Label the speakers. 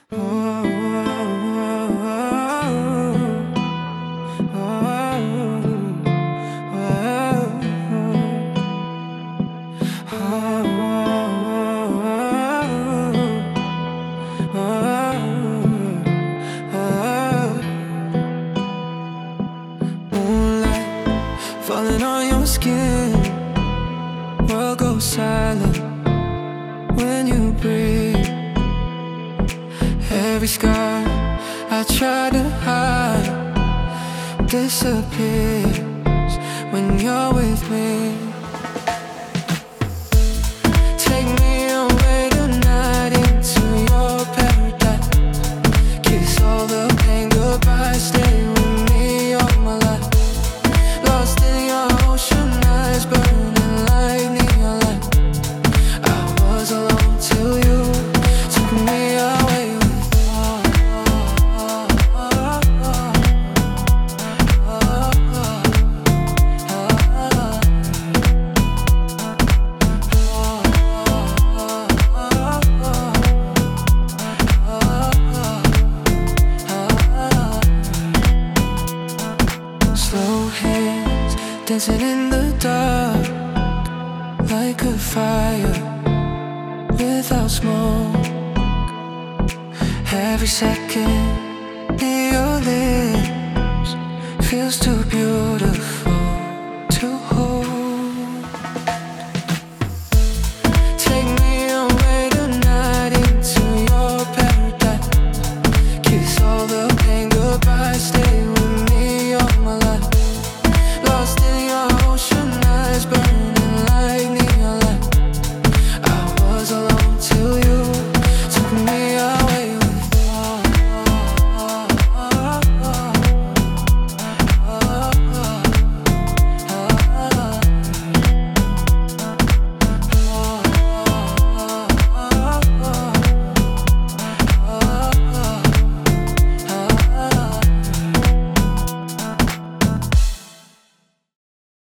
Speaker 1: Moonlight falling on your skin, world goes silent when you breathe. Every scar I try to hide disappears when you're with me. Take me away tonight into your paradise. Kiss all the pain goodbye, stay with me all my life. Lost in your ocean eyes, burning like neon light. I was alone till you took me away with slow hands dancing in the dark, like a fire without smoke. Every second near your lips feels too beautiful.